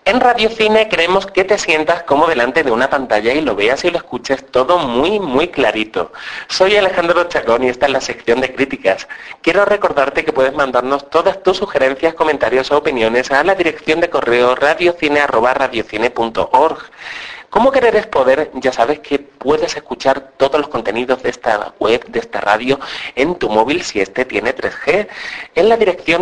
En Radio Cine queremos que te sientas como delante de una pantalla y lo veas y lo escuches todo muy clarito. Soy Alejandro Chacón y esta es la sección de críticas. Quiero recordarte que puedes mandarnos todas tus sugerencias, comentarios o opiniones a la dirección de correo radiocine@radiocine.org. ¿Cómo querer es poder? Ya sabes que puedes escuchar todos los contenidos de esta web, de esta radio, en tu móvil si este tiene 3G, en la dirección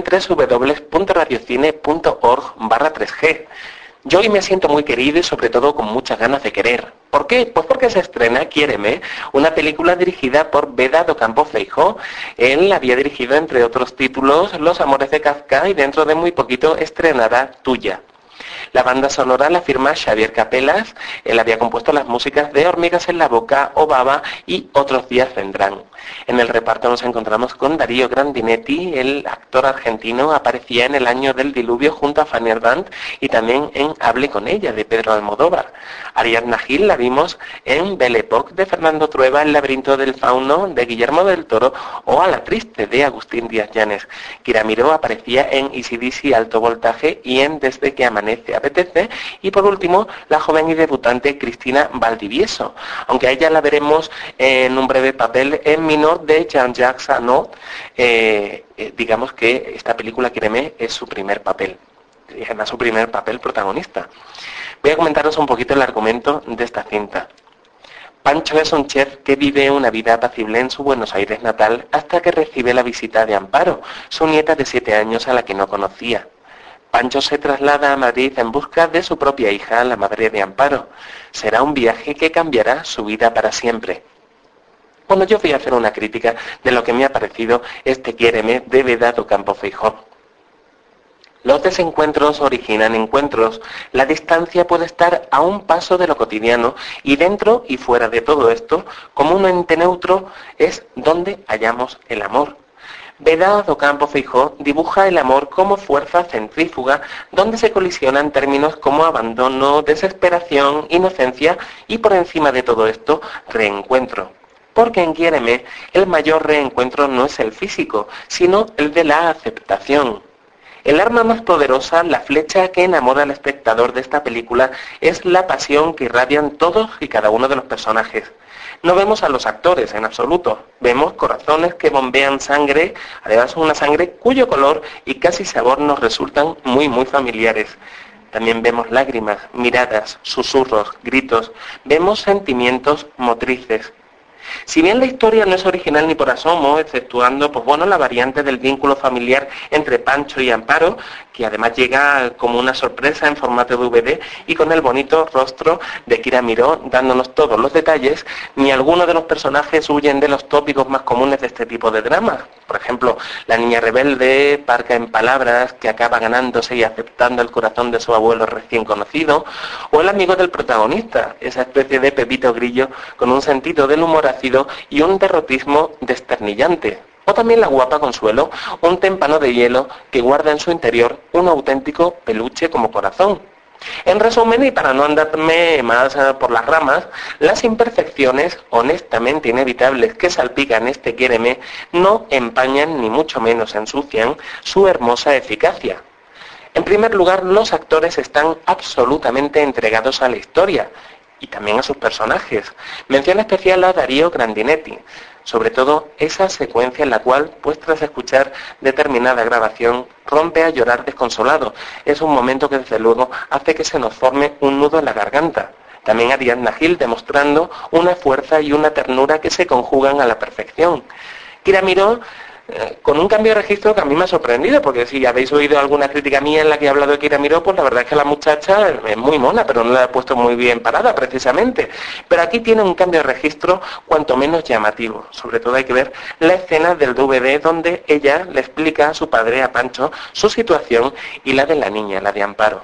www.radiocine.org/3G. Yo hoy me siento muy querido y sobre todo con muchas ganas de querer. ¿Por qué? Pues porque se estrena Quiéreme, una película dirigida por Beda do Campo Feijó. Él había dirigido, entre otros títulos, Los amores de Kafka y dentro de muy poquito estrenará Tuya. La banda sonora la firma Xavier Capelas. Él había compuesto las músicas de Hormigas en la boca, Obaba y Otros días vendrán. En el reparto nos encontramos con Darío Grandinetti, el actor argentino, aparecía en El año del diluvio junto a Fanny Ardant y también en Hable con ella, de Pedro Almodóvar. Ariadna Gil la vimos en Belle Époque, de Fernando Trueba, El laberinto del fauno, de Guillermo del Toro, o A la triste, de Agustín Díaz Llanes. Kira Miró aparecía en AC/DC Alto Voltaje y en Desde que amanece apetece, y por último la joven y debutante Cristina Valdivieso, aunque a ella la veremos en un breve papel en Minor de Jean-Jacques Annaud. Digamos que esta película Quiéreme es su primer papel, y además su primer papel protagonista. Voy a comentaros un poquito el argumento de esta cinta. Pancho es un chef que vive una vida apacible en su Buenos Aires natal hasta que recibe la visita de Amparo, su nieta de 7 años a la que no conocía. Pancho se traslada a Madrid en busca de su propia hija, la madre de Amparo. Será un viaje que cambiará su vida para siempre. Bueno, yo voy a hacer una crítica de lo que me ha parecido este Quiéreme de Beda do Campo Feijó. Los desencuentros originan encuentros. La distancia puede estar a un paso de lo cotidiano y dentro y fuera de todo esto, como un ente neutro, es donde hallamos el amor. Beda do Campo Feijó dibuja el amor como fuerza centrífuga, donde se colisionan términos como abandono, desesperación, inocencia y por encima de todo esto, reencuentro. Porque en Quiéreme el mayor reencuentro no es el físico, sino el de la aceptación. El arma más poderosa, la flecha que enamora al espectador de esta película, es la pasión que irradian todos y cada uno de los personajes. No vemos a los actores en absoluto, vemos corazones que bombean sangre, además una sangre cuyo color y casi sabor nos resultan muy familiares. También vemos lágrimas, miradas, susurros, gritos, vemos sentimientos motrices. Si bien la historia no es original ni por asomo, exceptuando la variante del vínculo familiar entre Pancho y Amparo, que además llega como una sorpresa en formato DVD y con el bonito rostro de Kira Miró dándonos todos los detalles, ni algunos de los personajes huyen de los tópicos más comunes de este tipo de dramas. Por ejemplo, la niña rebelde, parca en palabras, que acaba ganándose y aceptando el corazón de su abuelo recién conocido, o el amigo del protagonista, esa especie de Pepito Grillo con un sentido del humor ácido y un derrotismo desternillante. O también la guapa Consuelo, un témpano de hielo que guarda en su interior un auténtico peluche como corazón. En resumen, y para no andarme más por las ramas, las imperfecciones honestamente inevitables que salpican este Quiéreme no empañan ni mucho menos ensucian su hermosa eficacia. En primer lugar, los actores están absolutamente entregados a la historia y también a sus personajes. Mención especial a Darío Grandinetti, sobre todo esa secuencia en la cual, pues tras escuchar determinada grabación, rompe a llorar desconsolado. Es un momento que desde luego hace que se nos forme un nudo en la garganta. También Ariadna Gil demostrando una fuerza y una ternura que se conjugan a la perfección. Kira Miró, con un cambio de registro que a mí me ha sorprendido, porque si habéis oído alguna crítica mía en la que he hablado de Kira Miró, pues la verdad es que la muchacha es muy mona, pero no la he puesto muy bien parada precisamente. Pero aquí tiene un cambio de registro cuanto menos llamativo. Sobre todo hay que ver la escena del DVD donde ella le explica a su padre, a Pancho, su situación y la de la niña, la de Amparo.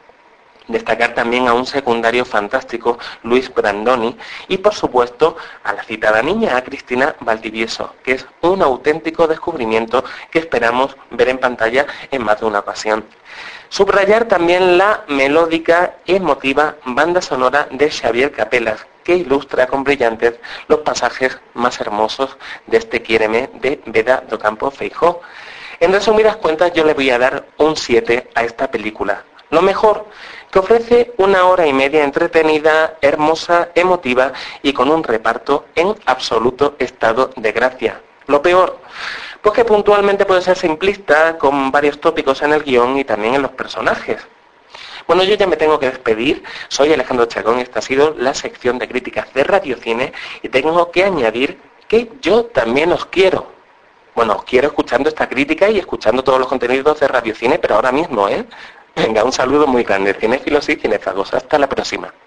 Destacar también a un secundario fantástico, Luis Brandoni, y por supuesto a la citada niña, a Cristina Valdivieso, que es un auténtico descubrimiento que esperamos ver en pantalla en más de una ocasión. Subrayar también la melódica y emotiva banda sonora de Xavier Capelas, que ilustra con brillantes los pasajes más hermosos de este Quiéreme de Beda do Campo Feijó. En resumidas cuentas, yo le voy a dar un 7 a esta película. Lo mejor, que ofrece una hora y media entretenida, hermosa, emotiva y con un reparto en absoluto estado de gracia. Lo peor, pues que puntualmente puede ser simplista, con varios tópicos en el guión y también en los personajes. Bueno, yo ya me tengo que despedir. Soy Alejandro Chacón y esta ha sido la sección de críticas de Radiocine y tengo que añadir que yo también os quiero. Bueno, os quiero escuchando esta crítica y escuchando todos los contenidos de Radiocine, pero ahora mismo, ¿eh? Venga, un saludo muy grande, cinéfilos y cinefagos. Hasta la próxima.